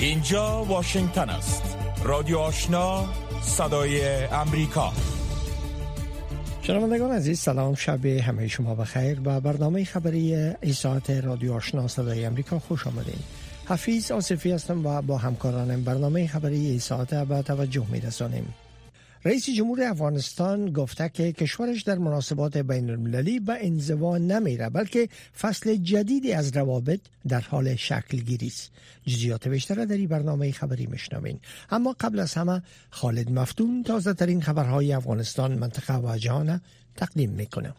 اینجا واشنگتن است. رادیو آشنا، صدای امریکا. شنوندگان عزیز، سلام، شب همه شما بخیر. با برنامه خبری ساعت رادیو آشنا صدای امریکا خوش آمدین. حفیظ آصفی هستم و با همکارانم برنامه خبری ساعت به توجه می‌رسانیم. رئیس جمهور افغانستان گفته که کشورش در مناسبات بین المللی به انزوا نمیره، بلکه فصل جدیدی از روابط در حال شکل گیری است. جزئیات بیشتر در این برنامه خبری میشنوین. اما قبل از همه خالد مفتون تازه ترین خبرهای افغانستان، منطقه و جهان تقدیم میکنه.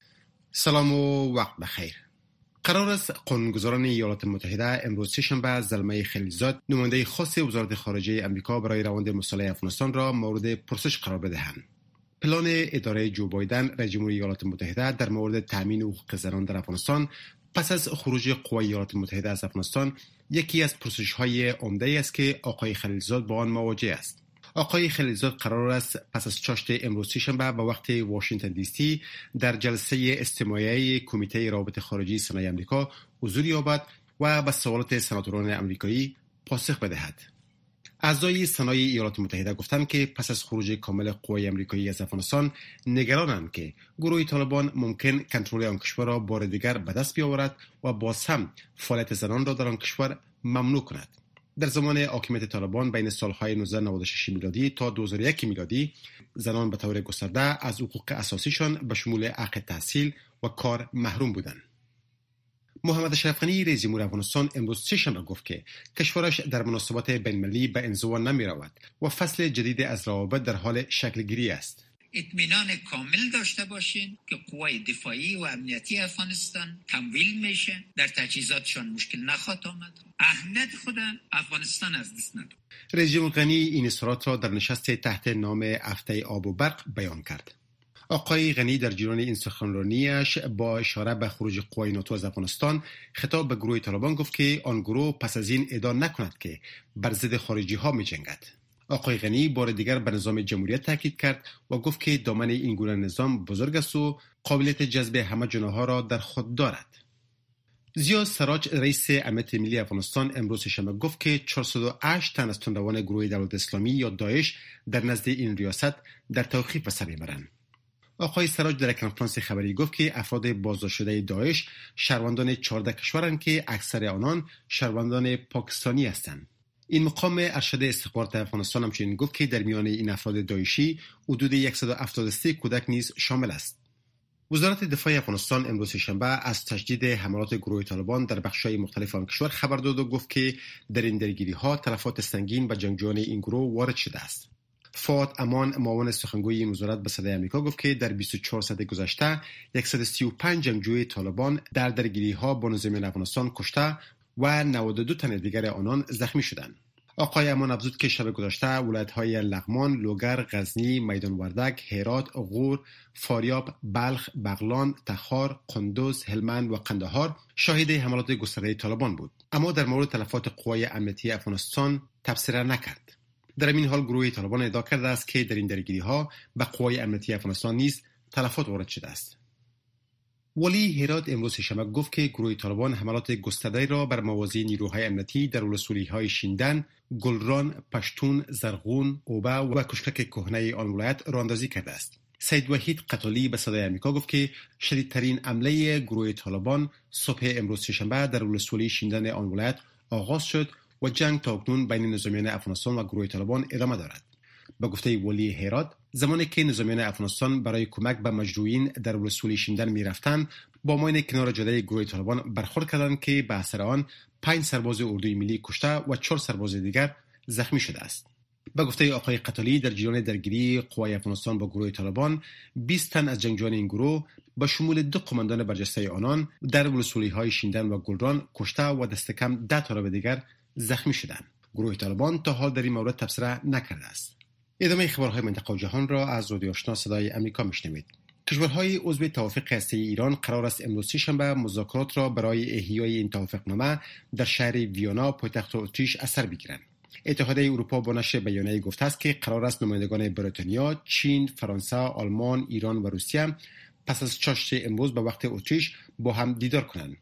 سلام و وقت بخیر. قرار است قانونگذاران ایالات متحده امروز سه‌شنبه زلمه خلیلزاد، نماینده خاص وزارت خارجه امریکا برای روند مصالحه افغانستان را مورد پرسش قرار بدهند. پلان اداره جو بایدن رئیس جمهور ایالات متحده در مورد تامین حقوق زنان در افغانستان پس از خروج قوای ایالات متحده از افغانستان یکی از پرسش‌های عمده است که آقای خلیلزاد با آن مواجه است. آقای خلیلزاد قرار است پس از چاشت امروز سه‌شنبه به وقت واشنگتن دی سی در جلسه استماعی کمیته روابط خارجی سنای آمریکا حضور یابد و به سوالات سناتوران آمریکایی پاسخ بدهد. اعضای سنای ایالات متحده گفتند که پس از خروج کامل قوای آمریکایی از افغانستان نگرانند که گروه طالبان ممکن کنترل آن کشور را بار دیگر به دست بیاورد و باز هم فعالیت زنان را در آن کشور ممنوع کند. در زمان حاکمیت طالبان بین سالهای 1996 میلادی تا 2001 میلادی زنان به طور گسترده از حقوق اساسیشان به شمول حق تحصیل و کار محروم بودند. محمد اشرف غنی رئیس جمهور افغانستان امروز سه‌شنبه گفت که کشورش در مناسبات بین‌المللی به انزوا نمی‌رود و فصل جدید از روابط در حال شکل گیری است. اطمینان کامل داشته باشین که قوای دفاعی و امنیتی افغانستان تمویل میشه، در تجهیزاتشان مشکل نخواهد آمد، اهمیت خود افغانستان از دست نداد. رئیس جمهور غنی این اظهارات را در نشست تحت نام هفته آب و برق بیان کرد. آقای غنی در جریان این سخنرانیش با اشاره به خروج قوای ناتو از افغانستان خطاب به گروه طالبان گفت که آن گروه پس از این ادعا نکند که بر ضد خارجی ها می جنگد. آقای غنی بار دیگر به نظام جمهوریت تاکید کرد و گفت که دامن این گونه نظام بزرگ است و قابلیت جذب همه جناح‌ها را در خود دارد. زیا سراج رئیس امنیت ملی افغانستان امروز شنبه گفت که 408 تن از تندروان گروه دولت اسلامی یا داعش در نزد این ریاست در توقیف به سر میبرند. آقای سراج در کنفرانس خبری گفت که افراد بازداشت شده داعش شهروندان 14 کشورند که اکثر آنان شهروندان پاکستانی هستند. این مقام ارشد استخبارات افغانستان همچنین گفت که در میان این افراد داعشی حدود 173 کودک نیز شامل است. وزارت دفاع افغانستان امروز شنبه از تشدید حملات گروه طالبان در بخش‌های مختلف آن کشور خبر داد و گفت که در این درگیری‌ها تلفات سنگین به جنگجویان این گروه وارد شده است. فؤاد امان معاون سخنگوی این وزارت به صدای آمریکا گفت که در 24 ساعت گذشته 135 جنگجوی طالبان در درگیری‌ها با نظامیان افغانستان کشته و 92 تن دیگر آنان زخمی شدند. آقای امان افزود که شب گذشته ولایت‌های لغمان، لوگر، غزنی، میدان وردک، هرات، غور، فاریاب، بلخ، بغلان، تخار، قندوز، هلمند و قندهار شاهد حملات گسترده طالبان بود، اما در مورد تلفات قوای امنیتی افغانستان تبصره نکرد. در این حال گروه طالبان ادعا کرده است که در این درگیری‌ها به قوای امنیتی افغانستان نیز تلفات وارد شده است. ولی هرات امروز شنبه گفت که گروه طالبان حملات گسترده را بر موازی نیروهای امنیتی در ولسوالی‌های شیندن، گلران، پشتون، زرغون، اوبه و کشکک کهنه آن ولایت راهاندازی کرده است. سید وحید قتالی به صدای آمریکا گفت که شدیدترین حمله گروه طالبان صبح امروز شنبه در ولسوالی شیندن آن ولایت آغاز شد و جنگ تا اکنون بین نظامیان افغانستان و گروه طالبان ادامه دارد. به گفته ولی هرات، زمانی که نظامیان افغانستان برای کمک به مجروحین در ولسوالی شیندن می‌رفتند، با ماین کنار جاده گروه طالبان برخورد کردند که به اثر آن 5 سرباز اردوی ملی کشته و 4 سرباز دیگر زخمی شده است. به گفته آقای قتالی، در جریان درگیری قوای افغانستان با گروه طالبان 20 تن از جنگجویان این گروه به شمول 2 قماندان برجسته آنان در ولسوالی‌های شیندن و گلران کشته و دست کم 10 طالب دیگر زخمی شدند. گروه طالبان تا حال در این مورد تبصره نکرده است. ادامه خبرهای منطقه و جهان را از رادیو آشنا صدای آمریکا میشنوید. کشورهای عضو توافق هسته‌ای ایران قرار است امروز سه‌شنبه مذاکرات را برای احیای این توافقنامه در شهر ویانا پایتخت اتریش از سر بگیرند. اتحادیه اروپا با نشر بیانیه‌ای گفته است که قرار است نمایندگان بریتانیا، چین، فرانسه، آلمان، ایران و روسیه پس از چاشت امروز به وقت اتریش با هم دیدار کنند.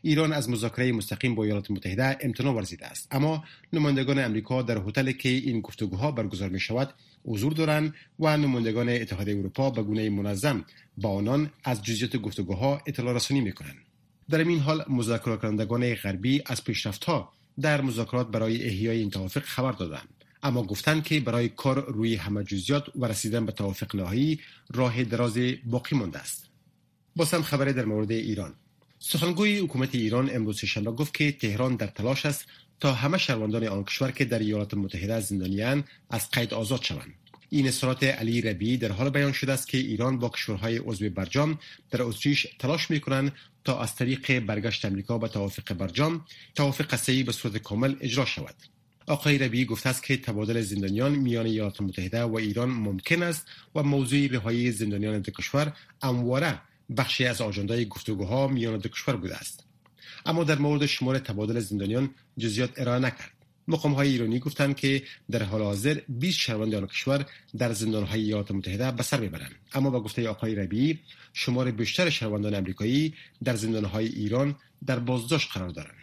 ایران از مذاکره مستقیم با ایالات متحده امتناع ورزیده است، اما نمایندگان امریکا در هتلی که این گفتگوها برگزار می شود حضور دارند و نمایندگان اتحادیه اروپا به گونه منظم با آنان از جزئیات گفتگوها اطلاع رسانی می کنند. در این حال مذاکره کنندگان غربی از پیشرفت‌ها در مذاکرات برای احیای این توافق خبر دادند، اما گفتند که برای کار روی همه جزئیات و رسیدن به توافق نهایی راه دراز باقی مانده است. باز هم خبری در مورد ایران. سخنگوی حکومت ایران امروز سه‌شنبه گفت که تهران در تلاش است تا همه شهروندان آن کشور که در ایالات متحده زندانی‌اند از قید آزاد شوند. این اظهارات علی ربیعی در حال بیان شده است که ایران با کشورهای عضو برجام در اتریش تلاش می‌کنند تا از طریق برگشت امریکا به توافق برجام، توافق سه‌ای به صورت کامل اجرا شود. آقای ربیعی گفته است که تبادل زندانیان میان ایالات متحده و ایران ممکن است و موضوع رهایی زندانیان دو کشور همواره بخشی از آژاندای گفتگوها میان دو کشور بوده است، اما در مورد شمار تبادل زندانیان جزئیات ارائه نکرد. مقام‌های ایرانی گفتند که در حال حاضر 20 شهروند آن کشور در زندان‌های ایالات متحده به سر میبرند، اما با گفته آقای ربیعی شمار بیشتر شهروندان آمریکایی در زندان‌های ایران در بازداشت قرار دارند.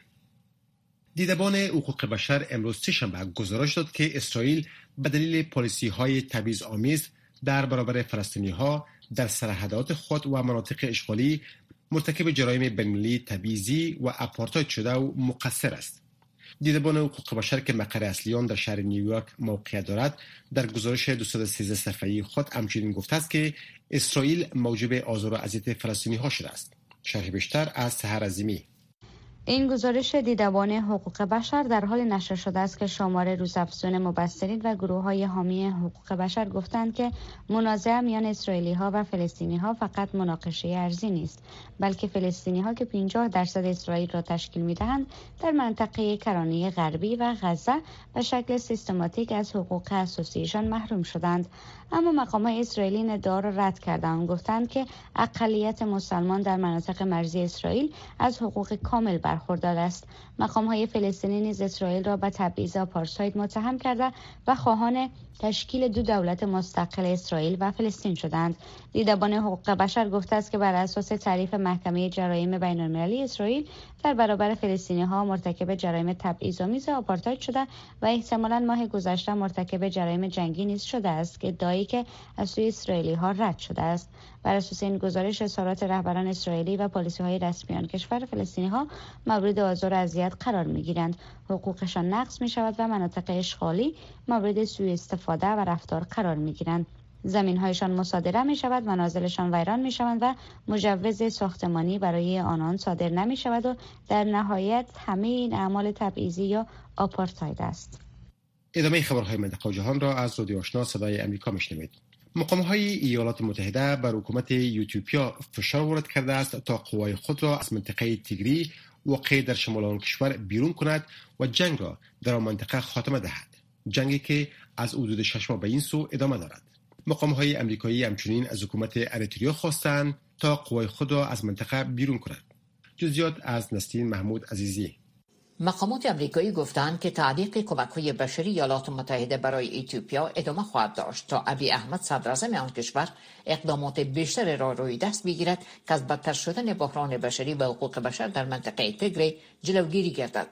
دیدبان حقوق بشر امروز سه‌شنبه گزارش داد که اسرائیل به دلیل پالیسی‌های تبعیض‌آمیز در برابر فلسطینی‌ها در سرحدات خود و مناطق اشغالی مرتکب جرایم بین‌المللی تبعیضی و آپارتاید شده و مقصر است. دیدبان حقوق بشر که مقر اصلی آن در شهر نیویورک موقعیت دارد در گزارش 213 صفحه‌ای خود همچنین گفته است که اسرائیل موجب آزار و اذیت فلسطینی‌ها شده است. شرح بیشتر از سحر عظیمی. این گزارش دیدبان حقوق بشر در حال نشر شده است که شمار روزافزون مبصرین و گروه‌های حامی حقوق بشر گفتند که منازعه میان اسرائیلی‌ها و فلسطینی‌ها فقط مناقشه ارزی نیست، بلکه فلسطینی‌ها که 50% اسرائیل را تشکیل می‌دهند در منطقه کرانه غربی و غزه به شکل سیستماتیک از حقوق اساسیشان محروم شدند. اما مقام‌های اسرائیلی این ادعا را رد کردند، گفتند که اقلیت مسلمان در مناطق مرزی اسرائیل از حقوق کامل برخوردار است. مقام‌های فلسطینی نیز اسرائیل را به تبعیض آپارتاید متهم کرده و خواهان تشکیل دو دولت مستقل اسرائیل و فلسطین شدند. دیدبان حقوق بشر گفته است که بر اساس تعریف محکمه جرایم بین‌المللی اسرائیل در برابر فلسطینی‌ها مرتکب جرایم تبعیض‌آمیز آپارتاید شده و احتمالاً ماه گذشته مرتکب جرایم جنگی نیز شده است که ادعایی که از سوی اسرائیلی‌ها رد شده است. بر اساس این گزارش اظهارات رهبران اسرائیلی و پالیسی‌های رسمیان کشور فلسطینی‌ها مورد آزار و اذیت قرار می‌گیرند، حقوقشان نقض می‌شود و مناطق اشغالی مورد سوء استفاده و رفتار قرار می‌گیرند. زمین‌هایشان مصادره می‌شود، منازلشان ویران می‌شوند و مجوز ساختمانی برای آنان صادر نمی‌شود و در نهایت همه این اعمال تبعیضی یا آپارتاید است. ادامه خبرهای منطقه و جهان را از رادیو آشنا صدای آمریکا میشنوید. مقام‌های ایالات متحده بر حکومت ایتیوپیا فشار وارد کرده است تا قوای خود را از منطقه تیگری واقع در شمال آن کشور بیرون کند و جنگ را در آن منطقه خاتمه دهد، جنگی که از حدود 6 ماه به این سو ادامه دارد. مقام‌های آمریکایی همچنین از حکومت اریتریا خواستند تا قوای خود را از منطقه بیرون کند. جزئیات از نسرین محمود عزیزی. مقامات آمریکایی گفتند که تعلیق کمک‌های بشری ایالات متحده برای اتیوپیا ادامه خواهد داشت تا ابی احمد صدراعظم آن کشور اقدامات بیشتر را روی دست بگیرد که از بدتر شدن بحران بشری و حقوق بشر در منطقه تیگری جلوگیری گردد.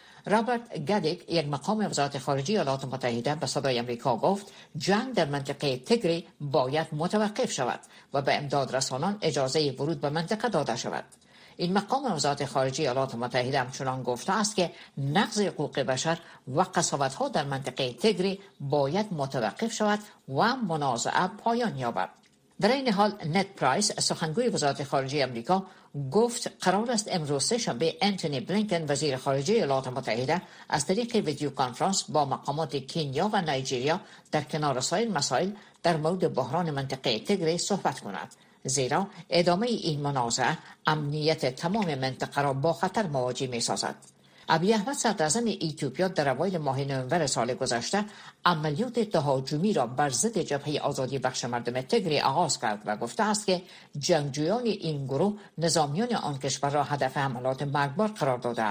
رابرت گادیک، یک مقام وزارت خارجه ایالات متحده، به صدای آمریکا گفت جنگ در منطقه تیگری باید متوقف شود و به امداد رسانان اجازه ورود به منطقه داده شود. این مقام وزارت خارجه ایالات متحده همچنان گفته است که نقض حقوق بشر و قساوت‌ها در منطقه تیگری باید متوقف شود و منازعه پایان یابد. در این حال نت پرایس، سخنگوی وزارت خارجه آمریکا، گفت قرار است امروز سه‌شنبه انتونی بلینکن، وزیر خارجه ایالات متحده، از طریق ویدیو کنفرانس با مقامات کنیا و نایجریا در کنار سایر مسائل در مورد بحران منطقه تیگری صحبت کند، زیرا ادامه این منازعه امنیت تمام منطقه را با خطر مواجه می‌سازد. ابی احمد صدراعظم اتیوپیا در اوایل ماه نوامبر سال گذشته عملیات تهاجمی را بر ضد جبهه آزادی بخش مردم تیگری آغاز کرد و گفته است که جنگجویان این گروه نظامیان آن کشور را هدف حملات مرگبار قرار داده است.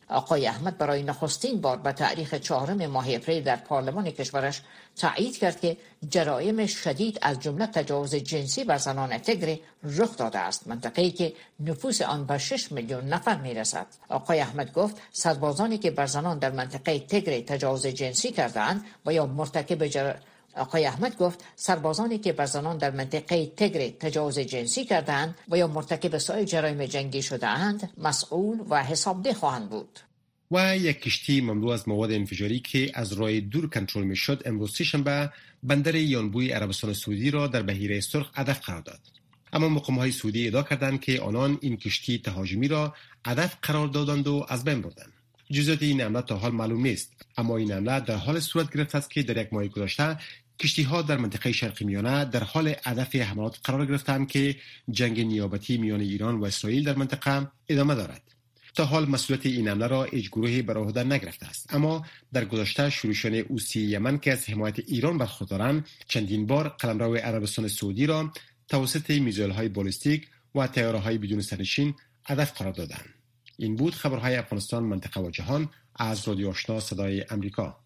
آقای احمد برای نخستین بار به تاریخ 4 ماه اپریل در پارلمان کشورش تایید کرد که جرایم شدید از جمله تجاوز جنسی بر زنان تگری رخ داده است، منطقه‌ای که نفوس آن به 6 میلیون نفر میرسد. آقای احمد گفت سربازانی که بر زنان در منطقه تگری تجاوز جنسی کردند و یا مرتکب آقای احمد گفت سربازانی که بر زنان در منطقه تگری تجاوز جنسی کردند و یا مرتکب سایر جرایم جنگی شده‌اند مسئول و حسابده خواهند بود. و یک کشتی مملو از مواد انفجاری که از راه دور کنترل میشد امروز سه‌شنبه بندر یانبوی عربستان سعودی را در بحیره سرخ هدف قرار داد. اما مقام‌های سعودی ادعا کردند که آنان این کشتی تهاجمی را هدف قرار دادند و از بین بردند. جزئیات این حمله تا حال معلوم نیست، اما این حمله در حال صورت گرفته است که در یک ماه گذشته کشتی‌ها در منطقه شرق میانه در حال هدف حملات قرار گرفتند که جنگ نیابتی میان ایران و اسرائیل در منطقه ادامه دارد. تا حال مسئولیت این حمله را هیچ گروهی بر عهده نگرفته است، اما در گذشته شورشیان حوثی یمن که از حمایت ایران برخوردارند چندین بار قلمرو عربستان سعودی را توسط میزایل‌های بالستیک و طیاره‌های بدون سرنشین هدف قرار دادند. این بود خبرهای افغانستان، منطقه و جهان از رادیو آشنا صدای امریکا.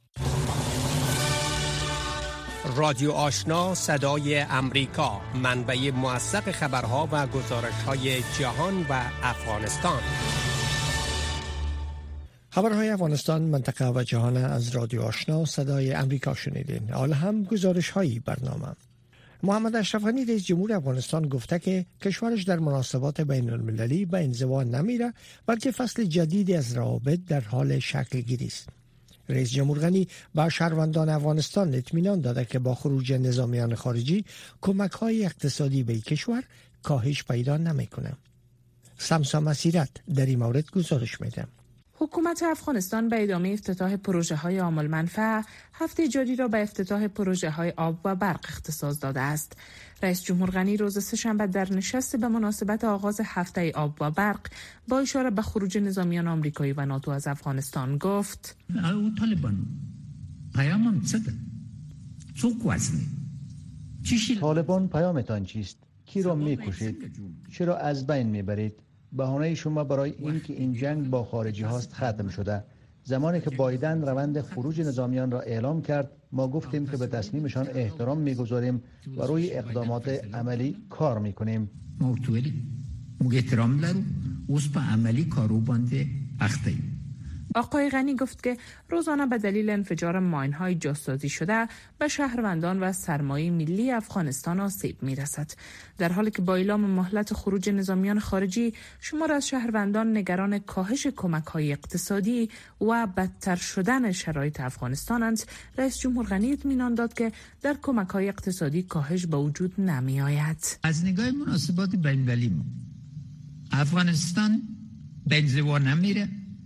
رادیو آشنا صدای امریکا، منبع موثق خبرها و گزارش‌های جهان و افغانستان. خبرهای افغانستان، منطقه و جهان از رادیو آشنا صدای امریکا شنیدین. حالا هم گزارش‌های برنامه. محمد اشرف غنی رئیس جمهور افغانستان گفته که کشورش در مناسبات بین المللی به انزوا نمیره، بلکه فصل جدیدی از روابط در حال شکل گیری است. رئیس جمهور غنی به شهروندان افغانستان اطمینان داده که با خروج نظامیان خارجی کمک‌های اقتصادی به کشور کاهش پیدا نمی‌کنه. سمسا مسیرت در این مورد گزارش میده. حکومت افغانستان به ادامه افتتاح پروژه‌های عامل منفعه هفته جاری را به افتتاح پروژه‌های آب و برق اختصاص داده است. رئیس جمهور غنی روز سه‌شنبه در نشست به مناسبت آغاز هفته آب و برق با اشاره به خروج نظامیان آمریکایی و ناتو از افغانستان گفت: طالبان پیامم چیه؟ څوک وزنی؟ طالبان پیامتان چیست؟ کی را می‌کشید؟ چرا از بین می‌برید؟ بهانه شما برای اینکه این جنگ با خارجی هاست ختم شده. زمانی که بایدن روند خروج نظامیان را اعلام کرد، ما گفتیم که به تصمیمشان احترام میگذاریم و روی اقدامات عملی کار میکنیم. ما احترام داریم، اوس په عملی کارو باندې اخته. آقای غنی گفت که روزانه به دلیل انفجار ماین‌های جاسازی شده به شهروندان و سرمایه ملی افغانستان آسیب می‌رسد. در حالی که با اعلام مهلت خروج نظامیان خارجی، شمار از شهروندان نگران کاهش کمک‌های اقتصادی و بدتر شدن شرایط افغانستانند، رئیس جمهور غنی اطمینان داد که در کمک‌های اقتصادی کاهش به وجود نمی‌آید. از نگاه مناسبات بین‌المللی افغانستان به انزوا نمیره.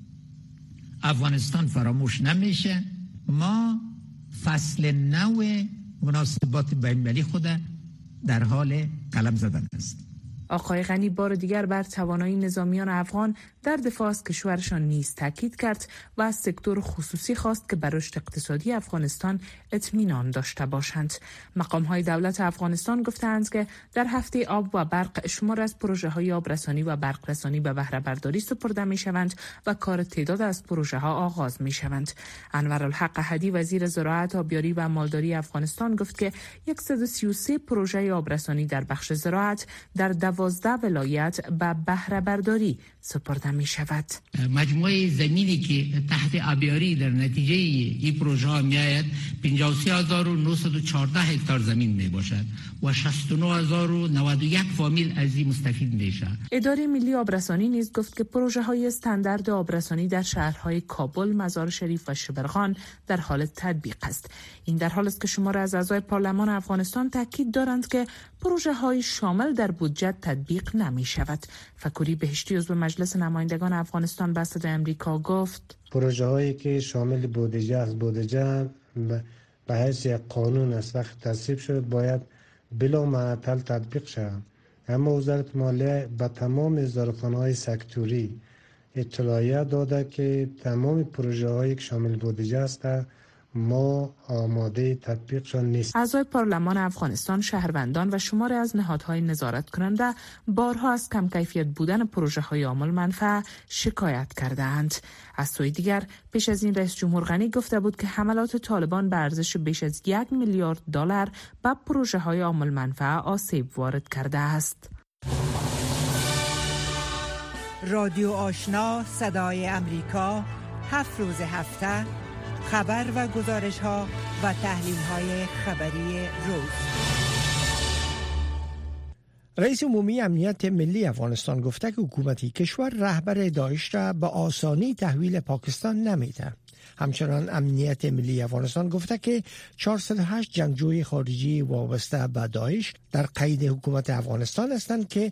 افغانستان فراموش نمیشه. ما فصل نو مناسبات بین‌المللی خود در حال قلم زدن است. آقای غنی بار دیگر بر توانایی نظامیان افغان در دفاع از کشورشان نیز تاکید کرد و از سکتور خصوصی خواست که بر رشد اقتصادی افغانستان اطمینان داشته باشند. مقام‌های دولت افغانستان گفتند که در هفته آب و برق شمار از پروژه‌های آبرسانی و برقرسانی به بهره برداری سپرده می‌شوند و کار تعداد از پروژه‌ها آغاز می‌شوند. انورالحق احدی وزیر زراعت، آبیاری و مالداری افغانستان گفت که 133 پروژه آبرسانی در بخش زراعت در 12 ولایت به بهره برداری سپرده می شود. مجموعه زمینی که تحت آبیاری در نتیجه این پروژه ها می آید 53914 هکتار زمین می باشد و 69091 فامیل از این مستفید می شود. اداره ملی آبرسانی نیز گفت که پروژه های استاندارد آبرسانی در شهرهای کابل، مزار شریف و شبرغان در حال تطبیق است. این در حالی است که شمار از اعضای پارلمان افغانستان تاکید دارند که پروژه های شامل در بودجه تطبیق نمی شود. فکوری بهشتی عضو مجلس نمایندگان افغانستان به صدای امریکا گفت: پروژه هایی که شامل بودجه است، بودجه به حیث یک قانون است، وقت تصویب شد باید بلا معطل تطبیق شود. اما وزارت مالیه به تمام اداره‌های سکتوری اطلاعیه داده که تمام پروژه هایی که شامل بودجه است ما آماده تطبیقشان نیست. اعضای پارلمان افغانستان، شهروندان و شماری از نهادهای نظارت کننده بارها از کم کیفیت بودن پروژه های عامل منفعه شکایت کردند. از سوی دیگر پیش از این رئیس جمهور غنی گفته بود که حملات طالبان به ارزش بیش از 1 میلیارد دلار به پروژه های عامل منفعه آسیب وارد کرده است. رادیو آشنا صدای امریکا 7 روز هفته خبر و گزارش ها و تحلیل های خبری روز. رئیس عمومی امنیت ملی افغانستان گفته که حکومت کشور رهبر داعش را به آسانی تحویل پاکستان نمیده. همچنان امنیت ملی افغانستان گفته که 408 جنگجوی خارجی وابسته به داعش در قید حکومت افغانستان هستند که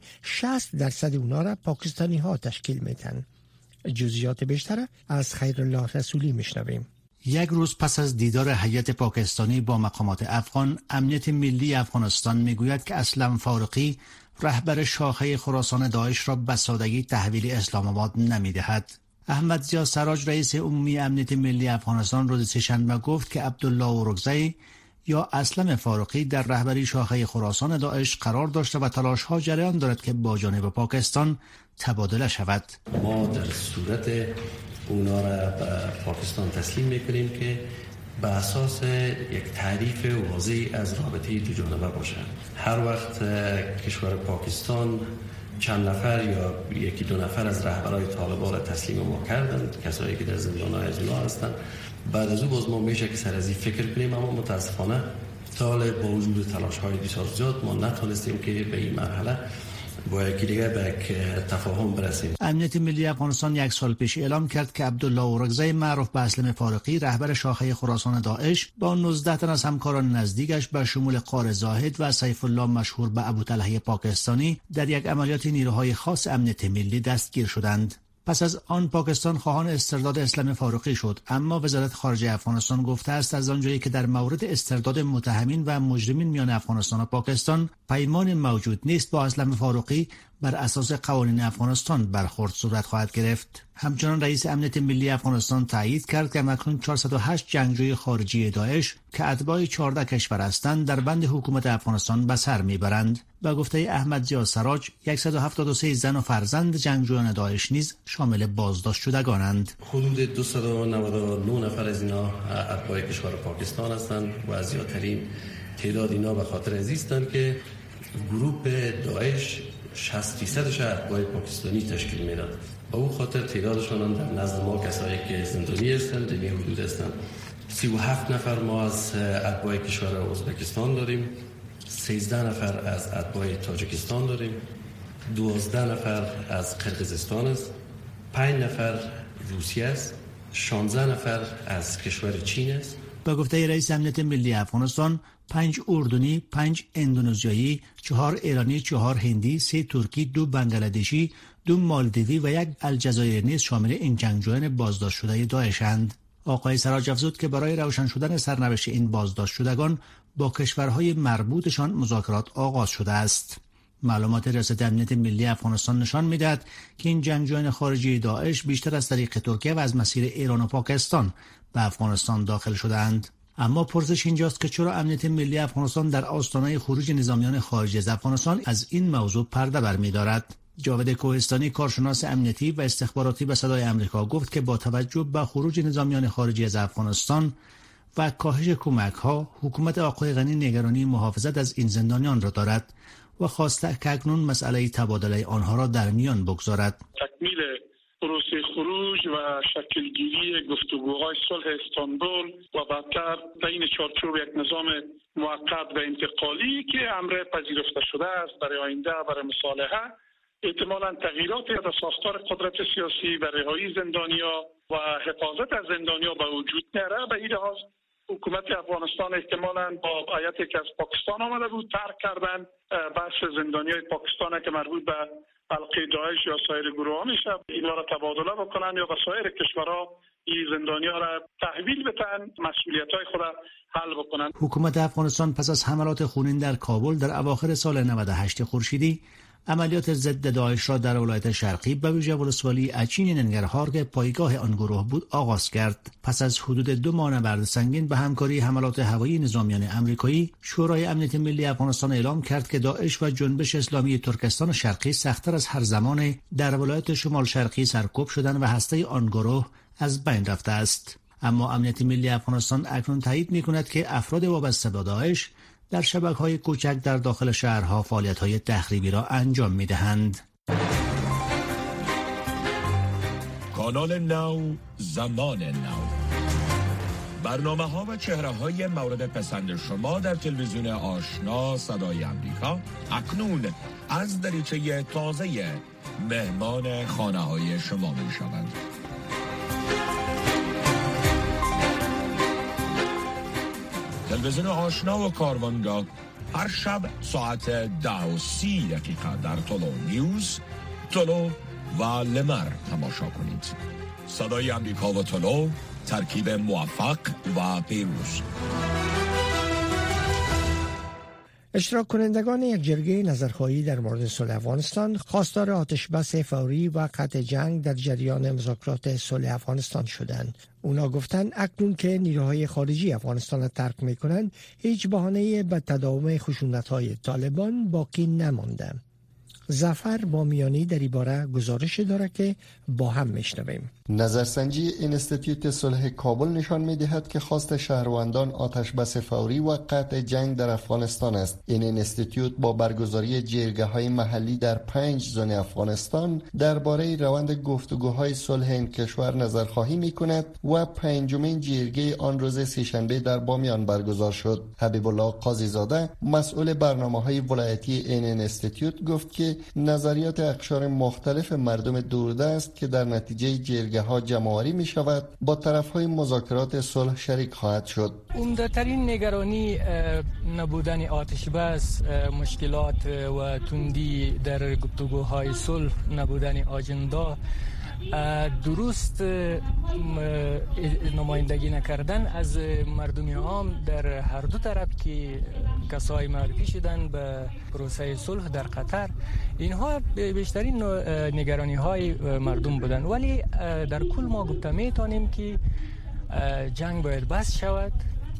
60% اونا را پاکستانی ها تشکیل میدن. جزئیات بیشتر از خیرالله رسولی میشنویم. یک روز پس از دیدار هیئت پاکستانی با مقامات افغان، امنیت ملی افغانستان میگوید که اسلم فاروقی رهبر شاخه خراسان داعش را به سادگی تحویل اسلام آباد نمیدهد. احمد ضیا سراج رئیس عمومی امنیت ملی افغانستان روز سه‌شنبه گفت که عبدالله اورکزی یا اسلم فاروقی در رهبری شاخه خراسان داعش قرار داشته و تلاش‌ها جریان دارد که با جانب پاکستان تبادله شود. ما در صورت اونا را به پاکستان تسلیم میکنیم که به اساس یک تعریف واضح از رابطه دو جانبه باشه. هر وقت کشور پاکستان چند نفر یا یکی دو نفر از رهبرای طالبان را تسلیم ما کردند، کسایی که در زندان‌های از اونا هستند، بعد از او باز ما میشه که سر از این فکر کنیم، اما متاسفانه تا با وجود تلاش‌های بسیار زیاد ما نتونستیم که به این مرحله با یکی دیگه به تفاهم برسیم. امنیت ملی افغانستان 1 سال پیش اعلام کرد که عبدالله اورکزی معروف به اسلم فاروقی رهبر شاخه خراسان داعش با 19 تن از همکاران نزدیکش به شمول قار زاهد و سیف الله مشهور به ابوطلحه پاکستانی در یک عملیات نیروهای خاص امنیت ملی دستگیر شدند. پس از آن پاکستان خواهان استرداد اسلم فاروقی شد، اما وزارت خارجه افغانستان گفته است از آنجایی که در مورد استرداد متهمین و مجرمین میان افغانستان و پاکستان پیمان موجود نیست، با اسلم فاروقی بر اساس قوانین افغانستان برخورد صورت خواهد گرفت. همچنان رئیس امنیت ملی افغانستان تایید کرد که اکنون 408 جنگجوی خارجی داعش که اتباع 14 کشور هستند در بند حکومت افغانستان به سر میبرند. به گفته احمد ضیا سراج 173 زن و فرزند جنگجویان داعش نیز شامل بازداشت شدگانند. حدود 299 نفر از اینا اتباع کشور پاکستان هستند و زیادترین تعداد اینا به خاطر از هستند که گروه داعش 60% اتباع پاکستانی تشکیل میداد. با اون خاطر تعدادشان در نزد ما کسایی که زندانی هستند در این حدود هستند. 37 نفر ما از اتباع کشور ازبکستان داریم، 13 نفر از اتباع تاجیکستان داریم، 12 نفر از قرقیزستان است، 5 نفر روسیه است، 16 نفر از کشور چین است. با گفته رئیس امنیت ملی افغانستان 5 اردنی، 5 اندونزیایی، 4 ایرانی، 4 هندی، 3 ترکی، 2 بنگلادشی، 2 مالدیوی و 1 الجزایری نیز شامل این جنگجویان بازداشت شده داعش‌اند. آقای سراج افزود که برای روشن شدن سرنوشت این بازداشت شدگان با کشورهای مربوطشان مذاکرات آغاز شده است. معلومات ریاست امنیت ملی افغانستان نشان می‌دهد که این جنگجویان خارجی داعش بیشتر از طریق ترکیه و از مسیر ایران و پاکستان به افغانستان داخل شده‌اند. اما پرسش اینجاست که چرا امنیت ملی افغانستان در آستانه خروج نظامیان خارجی از افغانستان از این موضوع پرده برمی‌دارد؟ جاوید کوهستانی کارشناس امنیتی و استخباراتی به صدای آمریکا گفت که با توجه به خروج نظامیان خارجی از افغانستان و کاهش کمک‌ها، حکومت آقای غنی نگرانی محافظت از این زندانیان را دارد و خواسته که اکنون مسئله تبادله آنها را در میان بگذارد. تکمیل پروسه خروج و شکلگیری گفتگوهای صلح استانبول و بعدتر تعیین چارچوب یک نظام موقت و انتقالی که امر پذیرفته شده است برای آینده برای مصالحه، احتمالاً تغییرات در ساختار قدرت سیاسی و رهایی زندانیا و حفاظت از زندانیا به وجود میاره. به این لحاظ حکومت افغانستان احتمالاً با آیتی که از پاکستان آمده بود ترک کردن بحث زندانیای پاکستان که مربوط به حلقه داعش یا سایر گروه ها میشه، اینا را تبادله بکنن یا به سایر کشورها این زندانیا را تحویل بدن، مسئولیت‌های خود را حل بکنن. حکومت افغانستان پس از حملات خونین در کابل در اواخر سال 98 خورشیدی عملیات ضد داعش را در ولایت شرقی به ویژه ولسوالی اچین ننگرهار که پایگاه آن گروه بود آغاز کرد. پس از حدود 2 ماه نبرد سنگین به همکاری حملات هوایی نظامیان امریکایی، شورای امنیت ملی افغانستان اعلام کرد که داعش و جنبش اسلامی ترکستان شرقی سخت‌تر از هر زمان در ولایت شمال شرقی سرکوب شدند و هسته آن گروه از بین رفته است. اما امنیت ملی افغانستان اکنون تایید می‌کند که افراد وابسته به داعش در شبکه‌های کوچک در داخل شهرها فعالیت‌های تخریبی را انجام می‌دهند. کانال نو، زمان نو. برنامه‌ها و چهره‌های مورد پسند شما در تلویزیون آشنا صدای امریکا اکنون از دریچه تازه مهمان خانه‌های شما می‌شوند. تلویزیون آشنا و کاروانگاه هر شب ساعت 10:30 در تولو نیوز، تولو و لمر تماشا کنید. صدای امریکا و تولو، ترکیب موفق و پیروز. اشتراک کنندگان یک جرگه نظرخواهی در مورد صلح افغانستان خواستار آتشبس فوری و قطع جنگ در جریان مذاکرات صلح افغانستان شدند. اونا گفتن اکنون که نیروهای خارجی افغانستان را ترک میکنند، هیچ بهانه‌ای به تداوم خشونت‌های طالبان باقی نمانده. ظفر بامیانی در این باره گزارش داره که با هم میشنویم. نظرسنجی اینستیتوت صلح کابل نشان می‌دهد که خواست شهروندان آتشبس فوری و قطع جنگ در افغانستان است. این اینستیتوت با برگزاری جرگه‌های محلی در 5 زون افغانستان درباره روند گفتگوهای صلح این کشور نظرخواهی می‌کند و 5مین جرگه آن روز سه‌شنبه در بامیان برگزار شد. حبیب الله قاضی زاده مسئول برنامه‌های ولایتی این اینستیتوت گفت که نظریات اقشار مختلف مردم دوردست که در نتیجه جرگه‌ها جمع‌آوری می‌شود با طرف‌های مذاکرات صلح شریک خواهد شد. عمده‌ترین نگرانی نبودن آتش‌بس، مشکلات و تندی در گفتگوهای صلح، نبودن آجندا، درست نمایندگی نکردن از مردم عام در هر دو طرف که کسای معرفی شدن به پروسه صلح در قطر، اینها بیشترین نگرانی های مردم بودن. ولی در کل ما گفته میتونیم که جنگ باید بس شود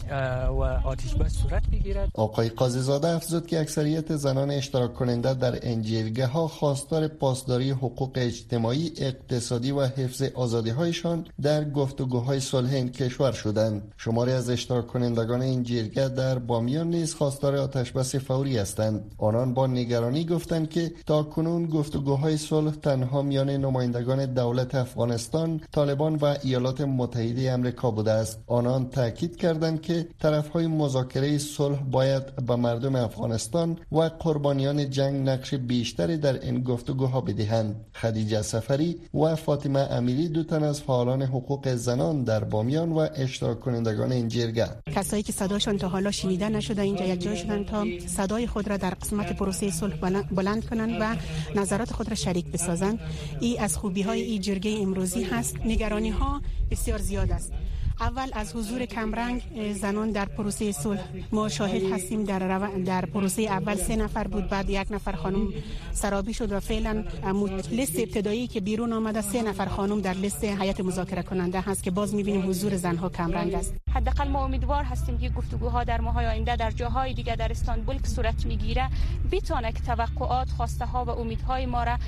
و آتش بس صورت بگیرد. آقای قاضی زاده افزود که اکثریت زنان اشتراک کننده در این جرگه ها خواستار پاسداری حقوق اجتماعی، اقتصادی و حفظ آزادی هایشان در گفتگوهای صلح این کشور شدند. شماری از اشتراک کنندگان این جرگه در بامیان نیز خواستار آتشبس فوری هستند. آنان با نگرانی گفتند که تاکنون گفتگوهای صلح تنها میان نمایندگان دولت افغانستان، طالبان و ایالات متحده آمریکا بوده است. آنان تاکید کردند که طرف‌های مذاکره صلح باید به مردم افغانستان و قربانیان جنگ نقش بیشتری در این گفتگوها بدهند. خدیجه سفری و فاطمه امیری، دو تن از فعالان حقوق زنان در بامیان و اشتراک کنندگان این جرگه، کسایی که صداشون تا حالا شنیده نشده اینجا یک جای شدن تا صدای خود را در قسمت پروسه صلح بلند کنند و نظرات خود را شریک بسازند. این از خوبی‌های این جرگه امروزی هست. نگرانی‌ها بسیار زیاد است. اول از حضور کمرنگ زنان در پروسه صلح ما شاهد هستیم. در پروسه اول 3 نفر بود، بعد 1 نفر خانم سرابی شد و فعلا لیست ابتدایی که بیرون آمده 3 نفر خانم در لیست هیئت مذاکره کننده هست که باز می‌بینیم حضور زنها کمرنگ است. حداقل ما امیدوار هستیم که گفتگوها در ماهای آینده در جاهای دیگه در استانبول که صورت میگیره بتونه که توقعات، خواسته ها و امیدهای ما را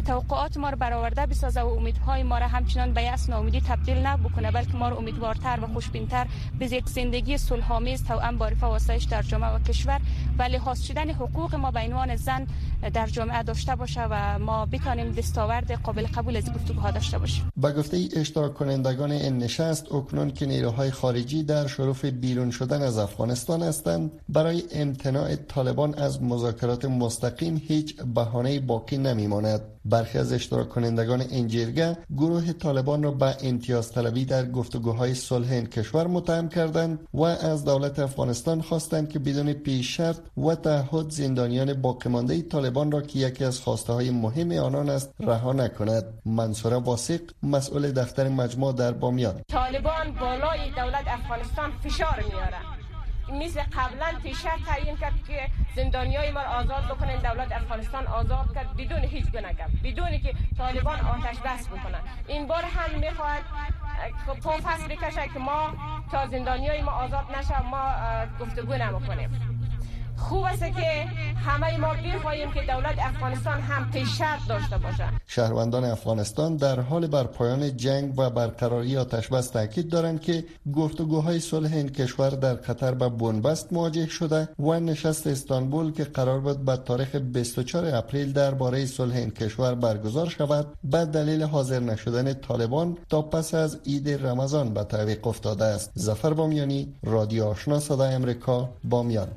برآورده بسازه و امیدهای ما را همچنان به یأس ناامیدی تبدیل نکنه، بلکه ما را امیدوارتر و خوشبینتر به یک زندگی صلح‌آمیز توأم با رفاه و آسایش در جامعه و کشور و لحاظ شدن حقوق ما به عنوان زن در جامعه داشته باشه و ما بتونیم دستاورد قابل قبول از گفتگوها داشته باشیم. با گفته اشتراک کنندگان این نشست، اکنون که نیروهای خارجی در شرف بیرون شدن از افغانستان هستند، برای امتناع طالبان از مذاکرات مستقیم هیچ بهانه‌ای باقی نمیماند. برخی از اشتراک کنندگان این جرگه گروه طالبان را به امتیاز طلبی در گفتگوهای صلح این کشور متهم کردند و از دولت افغانستان خواستند که بدون پیش شرط و تعهد زندانیان باقی مانده طالبان را که یکی از خواسته های مهم آنان است رها نکند. منصوره واثق، مسئول دفتر مجمع در بامیان: طالبان بالای دولت افغانستان فشار میاره مثل قبلا پیشتر تعیین کرد که زندانیای ما آزاد بکنن، دولت افغانستان آزاد کرد بدون هیچ گونه گپ، بدون که طالبان آتش بس بکنن. این بار هم میخواد پس بکشه که ما تا زندانیای ما آزاد نشه ما گفتگو نمیکنیم. خوب است که همه ما بخواهیم که دولت افغانستان هم پیشرفت داشته باشه. شهروندان افغانستان در حال بر پایان جنگ و برقراری آتشبس تاکید دارند که گفتگوهای صلح این کشور در قطر به بنبست مواجه شده و نشست استانبول که قرار بود به تاریخ 24 اپریل درباره صلح این کشور برگزار شود به دلیل حاضر نشدن طالبان تا پس از عید رمضان به تعویق افتاده است. ظفر بامیانی، رادیو آشنا صدای امریکا، بامیان.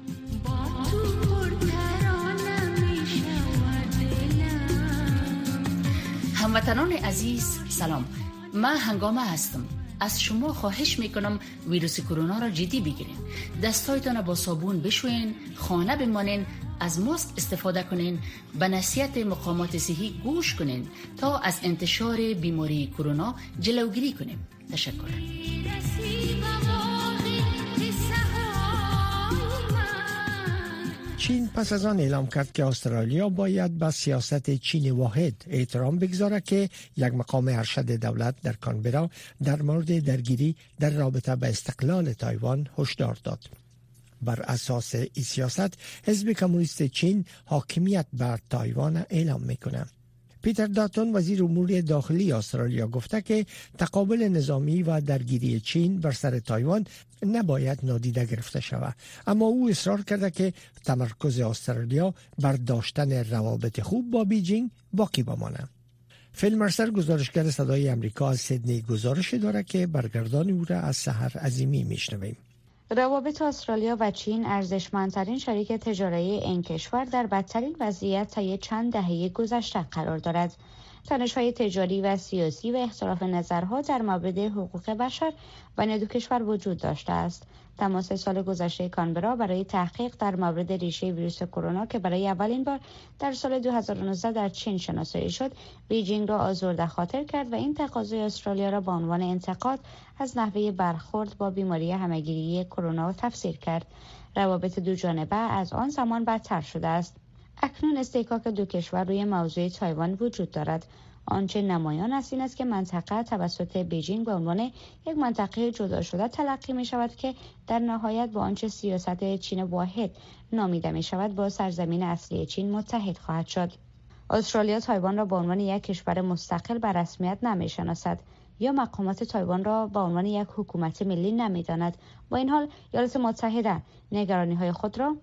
هموطنان عزیز سلام، من هنگامه هستم. از شما خواهش میکنم ویروس کرونا را جدی بگیرین، دستایتان با صابون بشوین، خانه بمانین، از ماسک استفاده کنین، به نصیحت مقامات صحی گوش کنین تا از انتشار بیماری کرونا جلوگیری کنیم. تشکر. چین پس از آن اعلام کرد که استرالیا باید به سیاست چین واحد احترام بگذارد که یک مقام ارشد دولت در کانبرا در مورد درگیری در رابطه به استقلال تایوان هشدار داد. بر اساس این سیاست حزب کمونیست چین حاکمیت بر تایوان اعلام میکنه. پیتر داتون وزیر امور داخلی استرالیا گفته که تقابل نظامی و درگیری چین بر سر تایوان نباید نادیده گرفته شود، اما او اصرار کرده که تمرکز استرالیا بر داشتن روابط خوب با بیجینگ باقی بمانه. فیل مرسر گزارشگر صدای امریکا از سیدنی گزارش داره که برگردان او را از سحر عظیمی میشنویم. روابط استرالیا و چین ارزشمندترین شریک تجاری این کشور در بدترین وضعیت طی چند دهه گذشته قرار دارد. تنش‌های تجاری و سیاسی و اختلاف نظرها در مورد حقوق بشر بین دو کشور وجود داشته است. تماس سال گذشته کانبرا برای تحقیق در مورد ریشه ویروس کرونا که برای اولین بار در سال 2019 در چین شناسایی شد، بیجینگ را آزرده خاطر کرد و این تقاضای استرالیا را به عنوان انتقاد از نحوه برخورد با بیماری همه‌گیری کرونا تفسیر کرد. روابط دو جانبه از آن زمان بدتر شده است. اکنون استحکاک دو کشور روی موضوع تایوان وجود دارد. آنچه نمایان است این است که منطقه توسط بیجینگ به عنوان یک منطقه جدا شده تلقی می شود که در نهایت با آنچه سیاست چین واحد نامیده می شود با سرزمین اصلی چین متحد خواهد شد. استرالیا تایوان را به عنوان یک کشور مستقل به رسمیت نمی شناسد یا مقامات تایوان را به عنوان یک حکومت ملی نمی داند. با این حال ایالات متحده نگرانی های خود را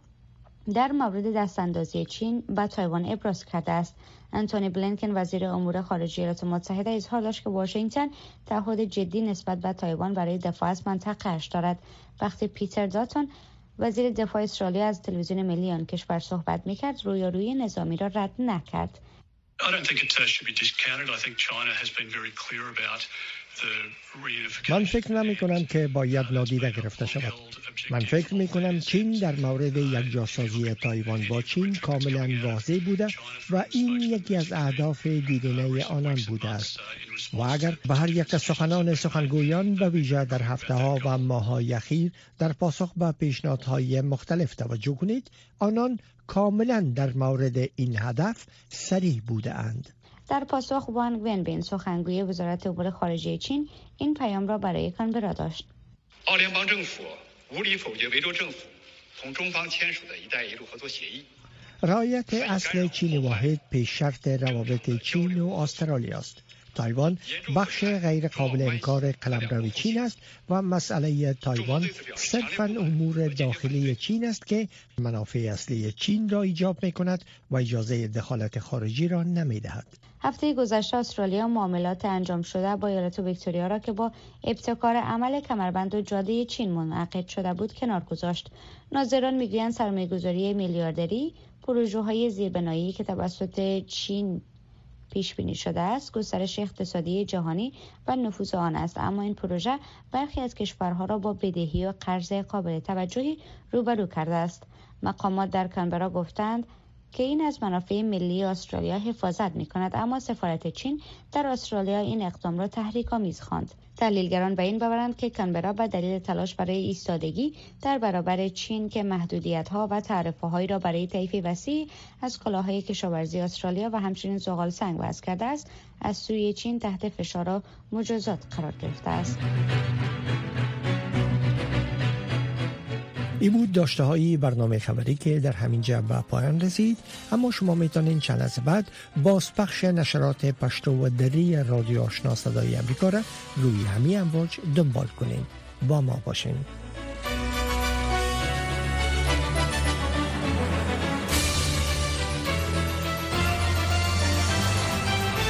در مورد دستاندازی چین به تایوان ابراز کرده است. انتونی بلینکن وزیر امور خارجه ایالات متحده اظهار داشت که واشنگتن تعهد جدی نسبت به تایوان برای دفاع از منطقه‌اش دارد. وقتی پیتر داتون وزیر دفاع استرالیا از تلویزیون ملی آن کشور صحبت می‌کرد، رویارویی نظامی را رد نکرد. من فکر نمی کنم که باید نادیده گرفته شود. من فکر می کنم چین در مورد یک جاسازی تایوان با چین کاملا واضح بوده و این یکی از اهداف دیرینه آنان بوده است. و اگر به هر یک از سخنگویان به ویژه در هفته‌ها و ماه‌های اخیر در پاسخ به پیشنهادهای مختلف توجه کنید، آنان کاملا در مورد این هدف صریح بوده اند. در پاسخ وانگ ونبین سخنگوی وزارت امور خارجه چین این پیام را برای کانبرا داشت. رعایت اصل چین واحد پیش شرط روابط چین و استرالیا است. تایوان بخش غیر قابل انکار قلمرو چین است و مسئله تایوان صرفاً امور داخلی چین است که منافع اصلی چین را ایجاب می‌کند و اجازه دخالت خارجی را نمی‌دهد. هفته گذشته استرالیا معاملات انجام شده با ایالت ویکتوریا را که با ابتکار عمل کمربند و جاده چین منعقد شده بود کنار گذاشت. ناظران میگویند سرمایه‌گذاری میلیاردری، پروژه‌های زیربنایی که توسط چین پیش بینی شده است، گسترش اقتصادی جهانی و نفوذ آن است، اما این پروژه برخی از کشورها را با بدهی و قرض قابل توجهی روبرو کرده است. مقامات در کانبرا گفتند که این از منافع ملی استرالیا حفاظت می‌کند، اما سفارت چین در استرالیا این اقدام را تحریک‌آمیز خواند. تحلیلگران به این باورند که کانبرا به دلیل تلاش برای ایستادگی در برابر چین که محدودیت‌ها و تعرفه‌هایی را برای طیف وسیع از کالاهای کشاورزی استرالیا و همچنین زغال سنگ وضع کرده است، از سوی چین تحت فشار و مجازات قرار گرفته است. این بود داشته های برنامه خبری که در همین جا به پایان رسید، اما شما میتونین چند لحظه بعد بازپخش نشرات پشتو و دری رادیو آشنا صدای امریکا را روی همین امواج دنبال کنین. با ما باشین.